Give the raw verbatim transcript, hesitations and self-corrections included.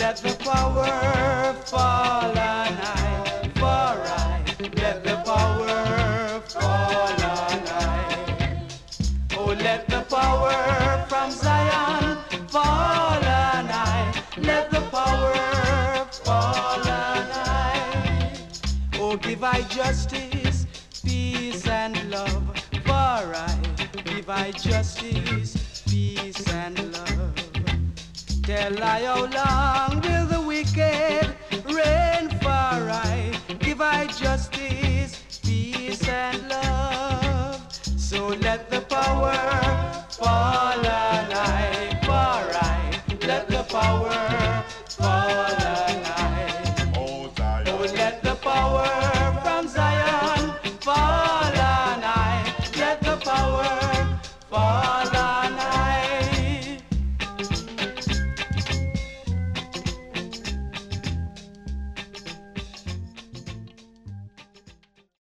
let the power fall on I, for I, let the power fall on I. Oh, let the power from Zion fall on I, let the power fall on I. Oh, give I justice, peace and love, for I give I justice, peace and love. Tell I how long will the wicked reign, for I give I justice, peace and love. So let the